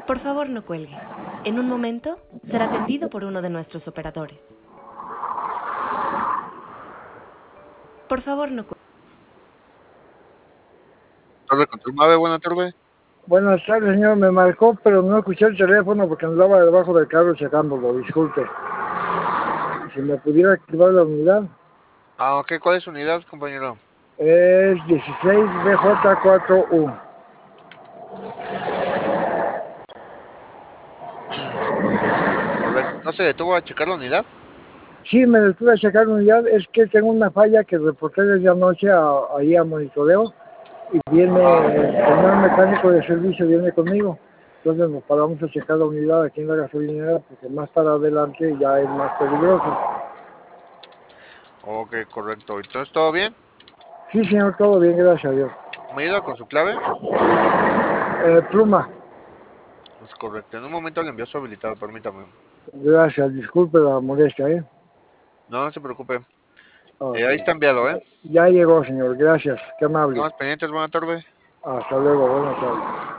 Por favor, no cuelgue. En un momento será atendido por uno de nuestros operadores. Por favor, no cuelgue. Torre Control Mave, buena tarde. Buenas tardes, señor. Me marcó, pero no escuché el teléfono porque andaba debajo del carro checándolo. Disculpe. Si me pudiera activar la unidad. Ah, ok, ¿cuál es su unidad, compañero? Es 16BJ4U. Correcto. ¿No se detuvo a checar la unidad? Sí, me detuve a checar la unidad. Es que tengo una falla que reporté desde anoche ahí a monitoreo. Y viene el señor mecánico de servicio, viene conmigo. Entonces nos paramos a checar la unidad aquí en la gasolinera porque más para adelante ya es más peligroso. Ok, correcto. ¿Entonces todo bien? Sí, señor, todo bien, gracias a Dios. ¿Me ayuda con su clave? Pluma, Es correcto. En un momento le envío su habilitado, permítame. gracias, disculpe la molestia, ¿eh? No, no se preocupe. Ok. Ahí está enviado, ¿eh? Ya llegó, señor, gracias, qué amable. Estamos pendientes, buena tarde. Hasta luego, buenas tardes.